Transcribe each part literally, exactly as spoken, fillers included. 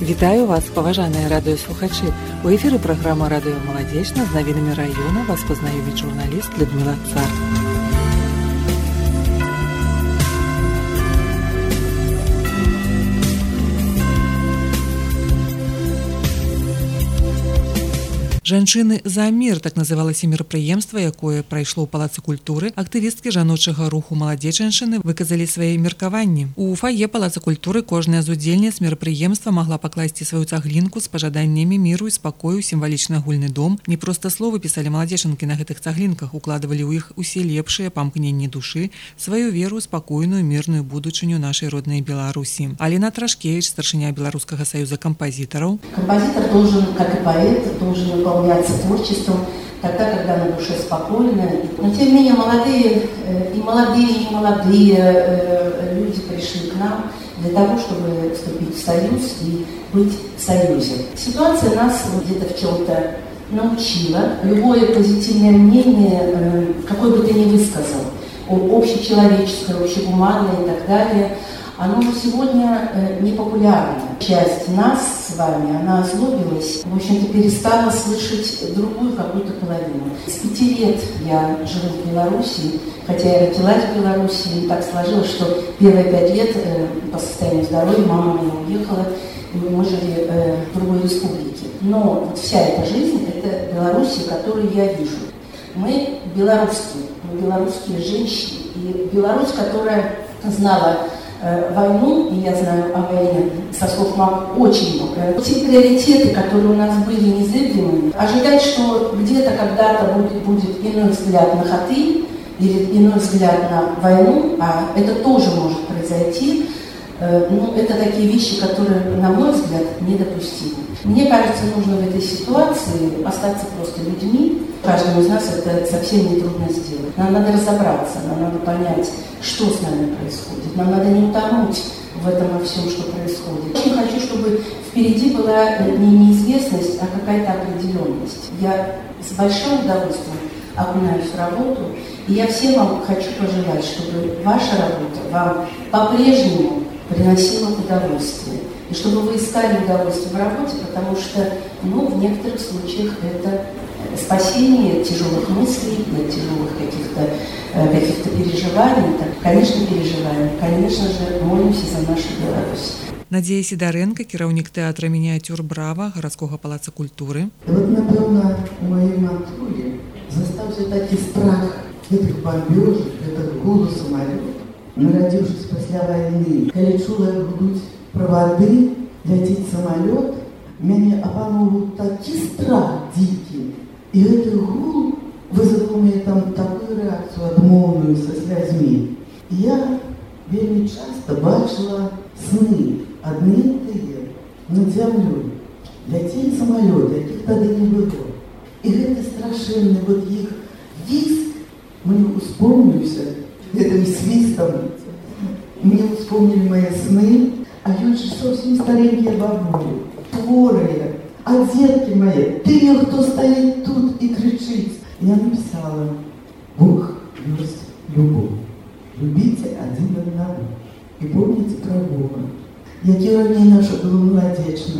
Вітаю вас, паважаныя радыёслухачы. У эфіры праграма «Радыё Маладзечна» з навінамі раёна вас пазнаёміць журналіст Людмила Цар. «Жанчыны за мір» – так называлася мерапрыемства, якое прайшло ў Палацы культуры. Актывісткі жаночага руху «Маладзечаншчыны» выказалі свае меркаванні. У фае Палаца культуры кожная з удзельніц мерапрыемства магла пакласці сваю цаглінку з пажаданнямі міру і спакою, сімвалічны агульны дом. Не проста словы пісалі маладзечанкі на гэтых цаглінках, укладвалі ў іх усе лепшыя памкненні душы, сваю веру, спакойную, мірную будучыню нашай роднай Беларусі. Аліна Трашкевич, старшыня Беларускага саюза кампазітараў. Композитор должен, как и поэт, должен выполняться творчеством тогда, когда на душе спокойно. Но тем не менее молодые и молодые, и молодые люди пришли к нам для того, чтобы вступить в союз и быть в союзе. Ситуация нас где-то в чем-то научила. Любое позитивное мнение, какое бы ты ни высказал, общечеловеческое, общегуманное и так далее, оно уже сегодня э, не популярно. Часть нас с вами, она озлобилась, в общем-то, перестала слышать другую какую-то половину. С пяти лет я живу в Беларуси, хотя я родилась в Беларуси, и так сложилось, что первые пять лет э, по состоянию здоровья мама моя уехала, и мы жили э, в другой республике. Но вот вся эта жизнь – это Беларусь, которую я вижу. Мы белорусские, мы белорусские женщины, и Беларусь, которая знала войну, и я знаю о войне со слов мам очень много. Те приоритеты, которые у нас были незыблемыми, ожидать, что где-то когда-то будет, будет иной взгляд на Хатынь или иной взгляд на войну, а это тоже может произойти, ну, это такие вещи, которые, на мой взгляд, недопустимы. Мне кажется, нужно в этой ситуации остаться просто людьми. Каждому из нас это совсем не трудно сделать. Нам надо разобраться, нам надо понять, что с нами происходит. Нам надо не утонуть в этом во всем, что происходит. Очень хочу, чтобы впереди была не неизвестность, а какая-то определенность. Я с большим удовольствием окунаюсь в работу, и я всем вам хочу пожелать, чтобы ваша работа вам по-прежнему приносила удовольствие. И чтобы вы искали удовольствие в работе, потому что, ну, в некоторых случаях это спасение от тяжелых мыслей, от тяжелых каких-то, каких-то переживаний. Так, конечно, переживаем, конечно же, молимся за нашу Беларусь. Надзея Сідаренко, кіраўнік тэатра «Мініяцюр Брава» гарадскога палаца культуры. Вот, напевно, у моей матулі застався такі страх гэтых бомбежек, гэтых гулу самолетов. Нарадзіўшись пасля вайны, калі чула, як гудуць правады, ляціць самолет, мяне апануў такі страх дзікі. І гэты гул вызваў мне там такую рэакцыю адмоўную са слязьмі. І я вельмі часта бачыла сны, адны і тыя, над зямлёй. Ляцелі самалёты, якіх тады не было. І гэты страшэнны вот іх віск мне успомніўся гэтым свистом. Мне успомнили мои сны, а ёсць же совсем старенькие бабули, хворые, а детки мои, ты, кто стоит тут и кричит. Я написала: Бог есть любовь. Любите один одного и помните про Бога. Який ранее наше было молодечно,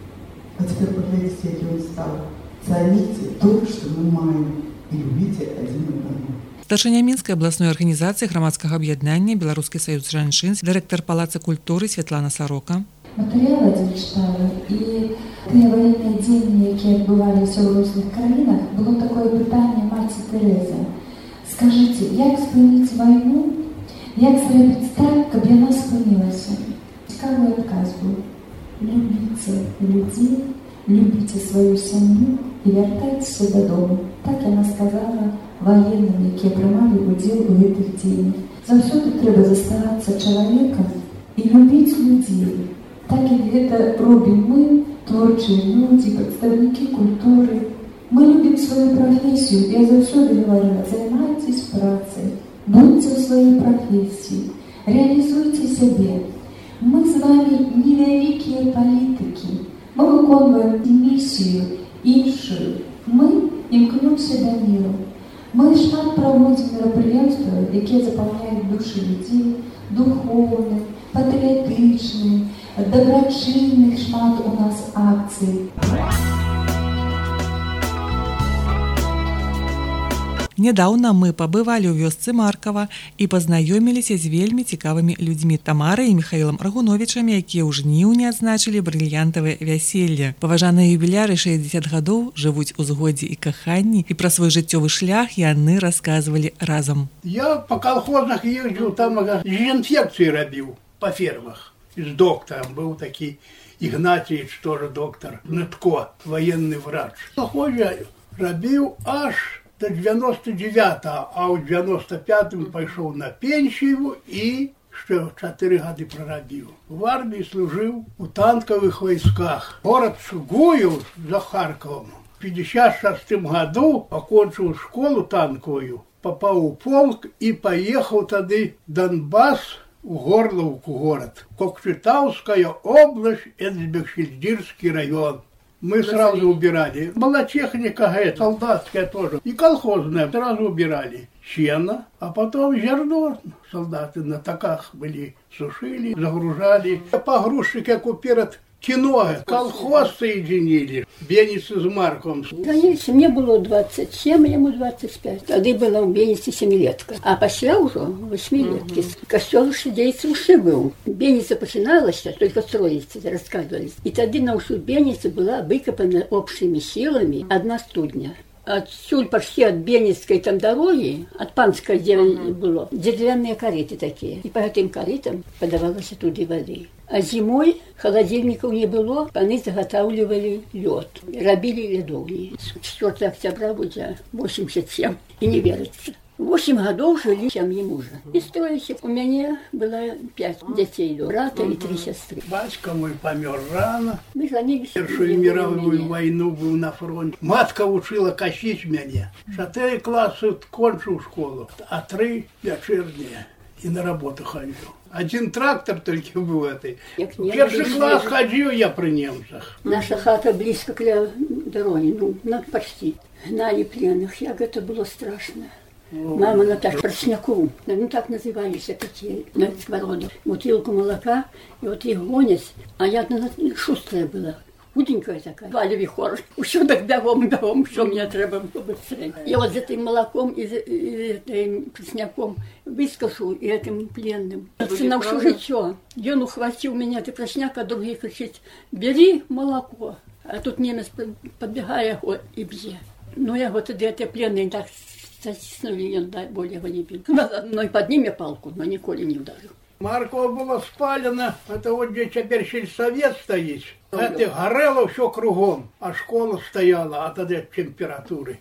а теперь поглядите, який он стал. Цените то, что мы маем, и любите один одного. Старшыня Мінскай абласной арганізацыі грамадскага аб'яднання «Беларускі саюз жанчын», дырэктар Палаца культуры Святлана Сарока. Матэрыял адзін чытала, і тыя ваенныя дзеянні, якія адбываліся ў розных краінах, было такое пытанне маці Тэрэзы. Скажыце, як спыніць вайну, як зрабіць так, каб яна спынілася? Цікавы адказ быў: любіце людзей, любіце сваю сям'ю і вяртайцеся дадому. Так яна сказала военным, якія прымалі удзел у гэтых дзеяннях. Заўсёды трэба заставацца чалавекам і любіць людзей. Так як гэта робім мы, творчыя людзі, прадстаўнікі культуры. Мы любім сваю прафесію. Я заўсёды говорила: займайтесь працай, будьце ў сваёй прафесіі, реалізуйце сябе. Мы з вами невялікія палітыкі. Мы выконваем місію іншую. Мы імкнемся да міру. Мы шмат проводим мерапрыемствы, якія запаўняюць душы людзей, духовны, патрыятычны, добрачынных шмат у нас акцый. Нядаўна мы пабывалі ў вёсцы Маркава і пазнаёміліся з вельмі цікавымі людзьмі Тамарай і Міхаілам Рагуновічамі, якія ў жніўні адзначылі брыльянтавае вяселле. Паважаныя юбіляры шэсцьдзесят гадоў жывуць у згодзе і каханні, і пра свой жыццёвы шлях яны расказвалі разам. Я па калхознах ездзіў, там дезінфекцыі рабіў па фермах. З доктарам быў такі Ігнатьевич, тоже доктор, Нытко, военны врач. В колхозе рабіў аж до девяносто девятого, а ў девяносто пятым пайшоў на пенсію і ще чатыры гады прарабіў. В армії служыў у танковых войсках. Город Гуев за Харковом. В пятьдесят шестым году окончил школу танковую, попал у полк и поехал тады в Донбасс, в Горловку город. Кокшетавская область, Эцбек-Шильдирский район. Мы сразу убирали. Была техника, солдатская тоже. И колхозная сразу убирали. Сено, а потом зерно. Солдаты на таках были, сушили, загружали. Погрузчики, как у перед кино, колхоз соединили. Беницы с Марком. Конечно, мне было двадцать семь, ему двадцать пять. Тогда была в Бенице семилетка. А после уже восьмилетки. Uh-huh. Костел лошадейцев уже был. Беница начиналась, только строиться, рассказывались. И тогда на ушу Беницы была выкопана общими силами одна студня. Отсюда почти от Беницкой там дороги, от Панской, где uh-huh. было, деревянные корыты такие. И по этим корытам подавалось оттуда воды. А зимой холодильников не было, паны заготавливали лед, робили ледовни. четвёртого октября будет восемьдесят семь, и не верится. Восемь годов жили в семье мужа. И строили. У меня было пять детей, брата и три сестры. Батька мой помер рано. Мы женились. Первую мировую войну был на фронте. Матка учила косить меня. Четыре класса кончил школу, а три вечерние. И на работу ходил. Один трактор только был этой. Первый класс ходил я при немцах. Наша хата близко к дороге, ну, ну почти. Гнали пленных, як это было страшно. Мама Наташа Поросняку, ну так назывались такие, на сковородах. Бутылку молока, и вот их гонят, а я шустрая была. Худенькая такая, валевий хор. Усё так бягом, бягом, що мені треба було быстрее. Я вот за этим молоком и за этим пресняком выскочу и этим пленным. Это на всё життя. Ён ухватил меня, ты пресняк, а другий кричить, бери молоко. А тут немец подбегает и бьет. Ну я вот тоді эти пленные так затиснули, он более его не бил. Ну и поднимет палку, но ніколи не ударил. Маркова было спалено, это вот где теперь сельсовет стоит. Это горело все кругом, а школа стояла от этой температуры.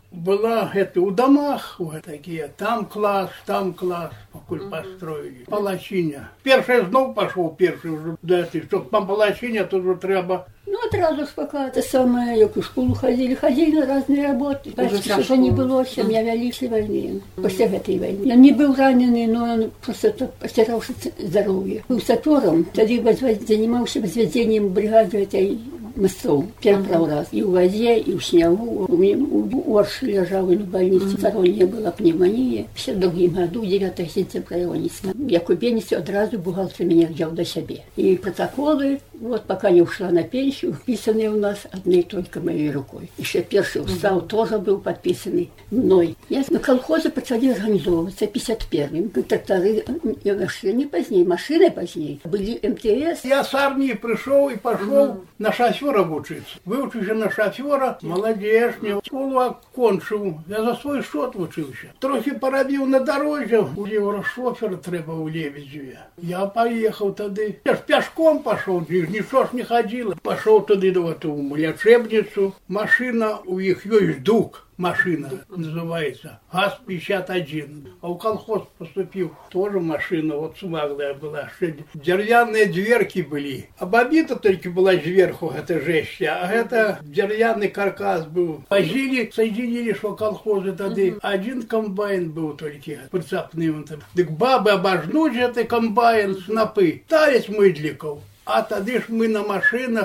Была это у домах вот такие, там класс, там класс, покуль построили. Палачиня. Перший знов пошел, перший уже, да, ты, чтоб там палачиня, тут уже треба. Ну, одразу ж пока это самое, як в школу ходили, ходили на разные работы. Почти уже не было, чем я вели после войны, после этой войны. Он не был раненый, но он просто потерявший здоровье. Был сапером, тогда занимался возведением бригады этой мостов. Первый раз. И в воде, и в снегу. У меня у Орши лежал и в больнице. Второй не было пневмонии. В пятьдесят другом году, девятого сентября, его не стало. Як у Бенице, одразу бухгалтер меня взял до себе. И протоколы, вот пока не ушла на пенсию, вписанные у нас одной только моей рукой. Еще первый устав тоже был подписанный мной. Я на колхозе начали организовываться в пятьдесят первом. Тракторы не позднее, машины позднее. Были эм тэ эс. Я с армии пришел и пошел на шофера учиться. Выучился на шофера, молодец, не школу окончил. Я за свой счет учился. Трохи поробил на дороге, у еврошофера треба у Лебедеве. Я поехал тогда. Я ж пешком пошел, ничего ж не ходил. Пошел тогда в эту лечебницу. Машина у них есть дуг. Машина называется, ГАЗ пятьдесят один. А у колхоз поступил тоже машина, вот смаглая была. Деревянные дверки были. А бобита только была сверху, это жесть. А это деревянный каркас был. Возили, соединили, что колхозы тогда. Один комбайн был только прицепным. Так бабы обожнуть этот комбайн, снопы. Таять мыдликов. А тогда ж мы на машинах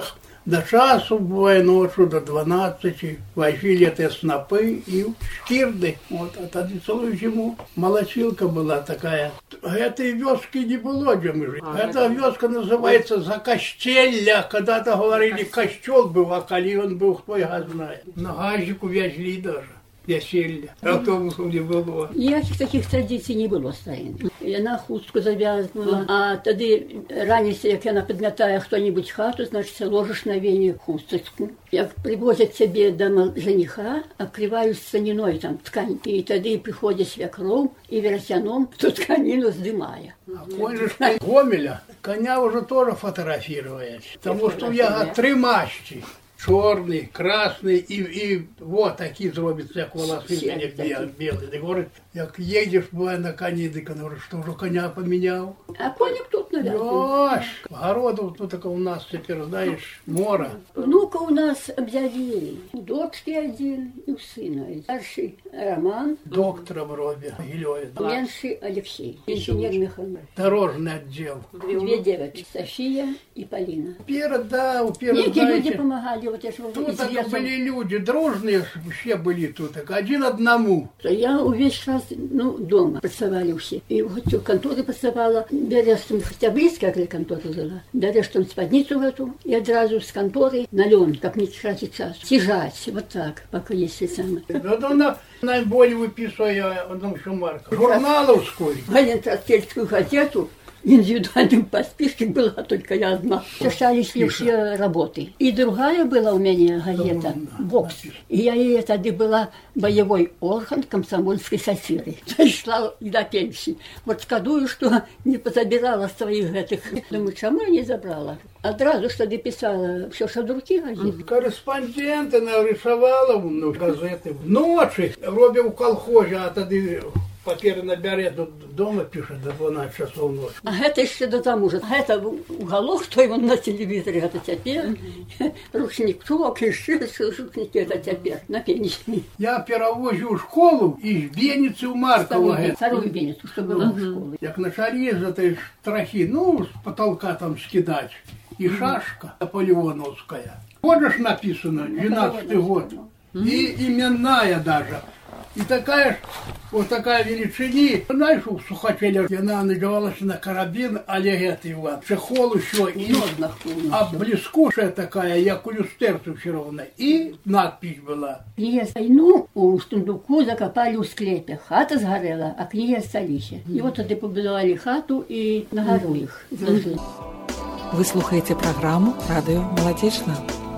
до часу, бывает ночью, до двенадцати, возили эти снопы и шкирды. Вот, а тогда целую зиму молочилка была такая. Этой вёски не было, где мы жили. А, Эта вёска называется Закостелья. Когда-то говорили, костёл был, а коли он был, кто его знает. На газику везли даже. Веселье. Автобусов не было. Ніяких таких традицій не було старин. Яна хустку зав'язувала, а тоді раніше, як вона підмітає хто-небудь хату, значить, ложиш на вені хусточку. Як привозять себе до жениха, обкривають станиною там ткань. І тоді приходить свекров і веретяном ту тканину здимає. А конь же Гомеля, коня уже тоже фотографировать. Потому что я три масти. Черный, красный и, и вот такие зробятся, как волосы белые, белые. Ты говоришь, как едешь, бывает на коне, ты говоришь, что уже коня поменял. А коник тут, наверное. Ёж, огородов тут только у нас теперь, знаешь, море. Внука у нас объявили. У дочки один и у сына. Старший Роман. Доктора вроде, Гилёве. Меньший Алексей. Инженер Михаил. Дорожный отдел. Две девочки, София и Полина. Первый, да, у первых, Некие знаете, люди помогали. Вот я же тут так были люди дружные, все были тут, так один одному. Я увесь раз, ну, дома працевали все. И вот в конторе працевала, берешь там, хотя близко, как контора жила, берешь там спадницу в эту, и одразу с конторы на лен, как не тратить час, съезжать, вот так, пока есть самое. Вот она наиболее выписывая одну марку. Журналовскую. Военно-транспортную газету. Индивидуальным по списке была только я одна. Писались ли все работы. И другая была у меня газета «Бокс». И я ей тогда была боевой орган комсомольской сатиры. Дошла до пенсии. Вот скажу, что не позабирала своих этих. Думаю, чему я не забрала? Одразу что дописала все, что другие газеты. Корреспонденты нарисовала ну, газеты. Ночи робив у колхозе, а тогда папери набере, дома пишет до двенадцати часов ночи. А это еще до тому же. А это уголок, что его на телевизоре, это теперь. Ручничок, и шишники, это теперь на пенсии. Я перевозил в школу из Венецы в Марково. Вторую Венецу, что была в школе. Як начали из этой трахи, ну, с потолка там скидать. И шашка наполеоновская. Вот же написано, двенадцатый год. И именная даже. И такая, вот такая величини. Знаешь, у Сухателя она надевалась на карабин Олег Иван. Чехол еще. И облескушая такая, як у люстерцу все равно. И надпись была. Князь войну у Штундуку закопали у склепе. Хата сгорела, а князь столище. И вот тогда побудовали хату и на гору их зложили. Вы слухаете программу «Радио Молодечна».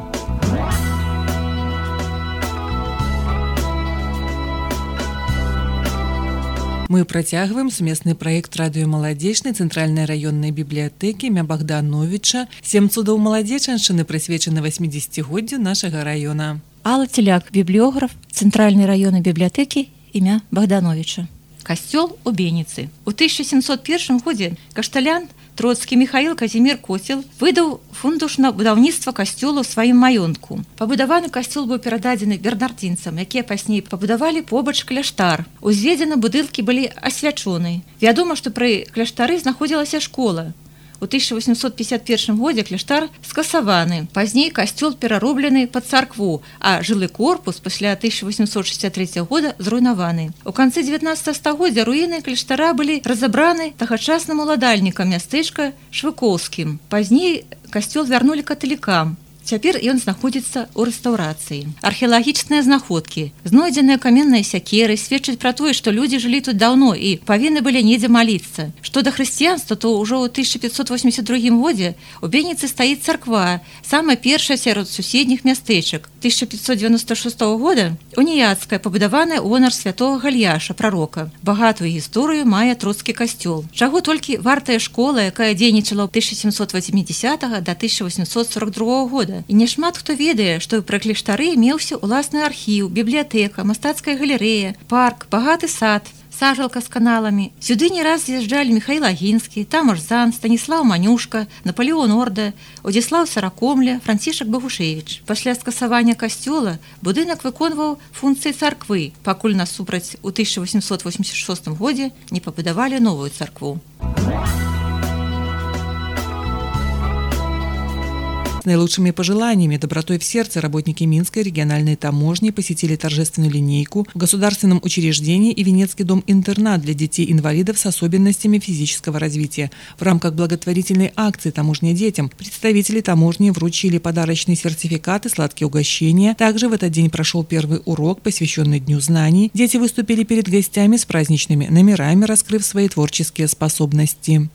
Мы працягваем сумесны праект радыё маладзечнай цэнтральнай раённай бібліятэкі імя Богдановича. Сем цудоў маладзечаншчыны прысвечаны восьмидесятигоддзю нашага раёна. Алла Теляк, библиограф цэнтральнай раённай бібліятэкі імя Богдановича. Касцёл у Беніцы. У тысяча семьсот первом годзе кашталян Троцкі Михаил Казімір Коцел выдаў фундуш на будаўніцтва касцёла ў сваім маёнтку. Пабудаваны касцёл быў перададзены бернардзінцам, якія пазней пабудавалі побач кляштар. Узведзены будынкі былі асвячоны. Вядома, што пры кляштары знаходзілася школа. У тысяча восемьсот пятьдесят первом годзе кляштар скасаваны. Пазней касцёл перароблены пад царкву, а жылы корпус пасля тысяча восемьсот шестьдесят третьего года зруйнаваны. У канцы дзевятнаццатага стагоддзя руіны кляштара былі разабраны тагачасным уладальнікам мястэчка Швыкоўскім. Пазней касцёл вярнулі каталікам. Цяпер ён знаходзіцца ў рэстаўрацыі. Археалагічныя знаходкі, знойдзеныя каменныя сякеры сведчаць пра тое, што людзі жылі тут даўно і павінны былі недзе маліцца. Што да хрысціянства, то ўжо ў тысяча пятьсот восемьдесят другом годзе у Беніцы стаіць царква, самая першая сярод суседніх мястэчак. тысяча пятьсот девяносто шестого года уніяцкая, пабудаваная ў гонар святого Гальяша, прарока. Багатую гісторыю мае Троцкі касцёл. Чаго толькі вартая школа, якая дзейнічала ў тысяча семьсот восьмидесятого да тысяча восемьсот сорок другого года. І няшмат хто ведае, што пры кляштары меўся ўласны архіў, бібліятэка, мастацкая галерэя, парк, багаты сад, сажалка з каналамі. Сюды не раз з'язджалі Михаил Агінскі, Тамаш Зан, Станіслав Манюшка, Наполеон Орда, Одзіслаў Саракомля, Францішак Багушевіч. Пасля скасавання касцёла будынак выконваў функцыі царквы, пакуль насупраць у тысяча восемьсот восемьдесят шестом годзе не пабудавалі новую царкву. наилучшими пожеланиями, добротой в сердце работники Минской региональной таможни посетили торжественную линейку в государственном учреждении и Венецкий дом-интернат для детей-инвалидов с особенностями физического развития. В рамках благотворительной акции «Таможня детям» представители таможни вручили подарочные сертификаты, сладкие угощения. Также в этот день прошел первый урок, посвященный Дню знаний. Дети выступили перед гостями с праздничными номерами, раскрыв свои творческие способности.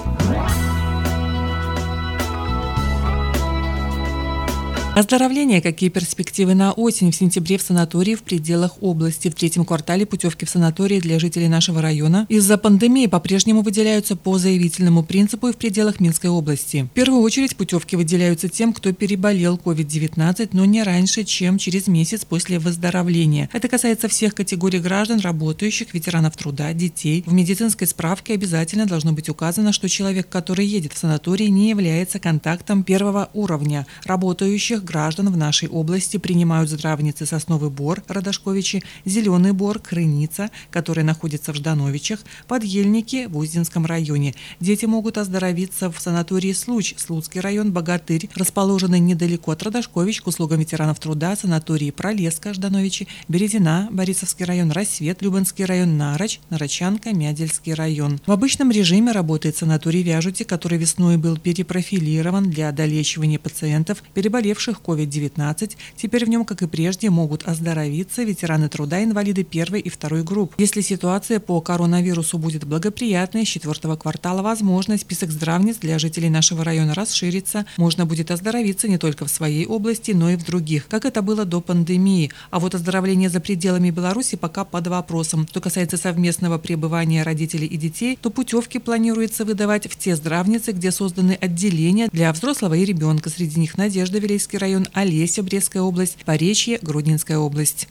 Оздоровление. Какие перспективы на осень? В сентябре в санатории в пределах области. В третьем квартале путевки в санатории для жителей нашего района из-за пандемии по-прежнему выделяются по заявительному принципу и в пределах Минской области. В первую очередь путевки выделяются тем, кто переболел ковид девятнадцать, но не раньше, чем через месяц после выздоровления. Это касается всех категорий граждан, работающих, ветеранов труда, детей. В медицинской справке обязательно должно быть указано, что человек, который едет в санаторий, не является контактом первого уровня. Работающих граждан в нашей области принимают здравницы Сосновый Бор, Радошковичи, Зеленый Бор, Крыница, которые находятся в Ждановичах, Подъельники в Узденском районе. Дети могут оздоровиться в санатории Случ, Слуцкий район, Богатырь, расположенный недалеко от Радошкович, к услугам ветеранов труда, санатории Пролеска, Ждановичи, Березина, Борисовский район, Рассвет, Любанский район, Нароч, Нарочанка, Мядельский район. В обычном режиме работает санаторий Вяжути, который весной был перепрофилирован для долечивания пациентов, переболевших ковид девятнадцать. Теперь в нем, как и прежде, могут оздоровиться ветераны труда, инвалиды первой и второй групп. Если ситуация по коронавирусу будет благоприятной, с четвертого квартала возможно список здравниц для жителей нашего района расширится. Можно будет оздоровиться не только в своей области, но и в других, как это было до пандемии. А вот оздоровление за пределами Беларуси пока под вопросом. Что касается совместного пребывания родителей и детей, то путевки планируется выдавать в те здравницы, где созданы отделения для взрослого и ребенка. Среди них Надежда, Вилейский район, Олеся, Брестская область, Поречье, Гродненская область.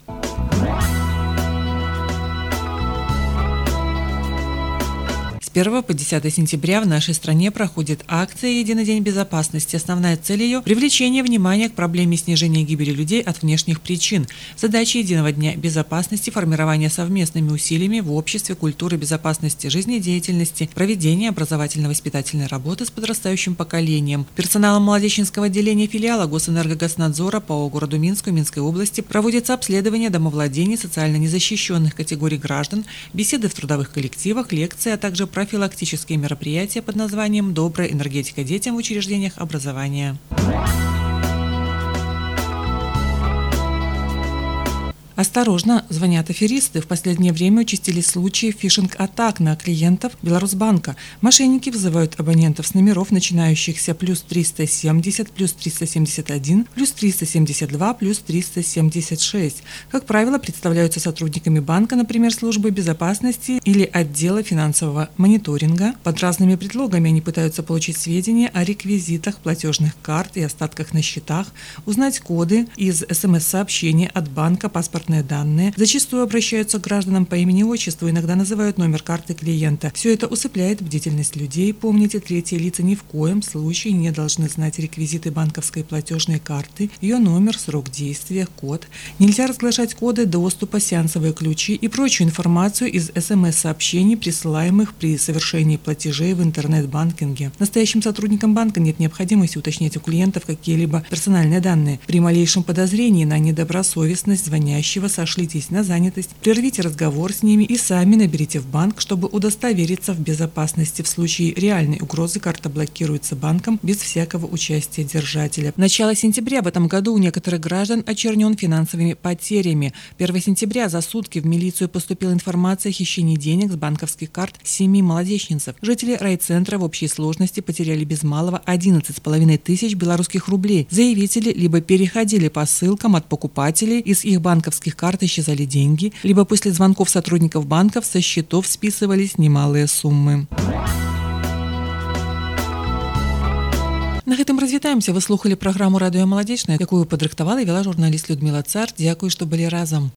С первого по десятое сентября в нашей стране проходит акция «Единый день безопасности». Основная цель ее – привлечение внимания к проблеме снижения гибели людей от внешних причин. Задача Единого дня безопасности – формирование совместными усилиями в обществе культуры безопасности жизнедеятельности, проведение образовательно-воспитательной работы с подрастающим поколением. Персоналом Молодеченского отделения филиала Госэнергогоснадзора по городу Минску и Минской области проводится обследование домовладений социально незащищенных категорий граждан, беседы в трудовых коллективах, лекции, а также профилактические мероприятия под названием «Добрая энергетика детям в учреждениях образования». Осторожно, звонят аферисты. В последнее время участились случаи фишинг-атак на клиентов Беларусьбанка. Мошенники вызывают абонентов с номеров, начинающихся плюс триста семьдесят, плюс триста семьдесят один, плюс триста семьдесят два, плюс триста семьдесят шесть. Как правило, представляются сотрудниками банка, например, службы безопасности или отдела финансового мониторинга. Под разными предлогами они пытаются получить сведения о реквизитах платежных карт и остатках на счетах, узнать коды из эс эм эс-сообщения от банка, паспорт данные. Зачастую обращаются к гражданам по имени и отчеству, иногда называют номер карты клиента. Все это усыпляет бдительность людей. Помните, третьи лица ни в коем случае не должны знать реквизиты банковской платежной карты, ее номер, срок действия, код. Нельзя разглашать коды доступа, сеансовые ключи и прочую информацию из эс эм эс-сообщений, присылаемых при совершении платежей в интернет-банкинге. Настоящим сотрудникам банка нет необходимости уточнять у клиентов какие-либо персональные данные. При малейшем подозрении на недобросовестность звонящих сошлитесь на занятость, прервите разговор с ними и сами наберите в банк, чтобы удостовериться в безопасности. В случае реальной угрозы карта блокируется банком без всякого участия держателя. Начало сентября в этом году у некоторых граждан очернен финансовыми потерями. первого сентября за сутки в милицию поступила информация о хищении денег с банковских карт семи молодеченцев. Жители райцентра в общей сложности потеряли без малого одиннадцать с половиной тысяч белорусских рублей. Заявители либо переходили по ссылкам от покупателей, из их банковских карт исчезали деньги, либо после звонков сотрудников банков со счетов списывались немалые суммы. На гэтым развітаемся. Вы слухали праграму радыё Маладзечная, якую падрыхтавала і вела журналіст Людмила Цар. Дзякуй, што былі разам.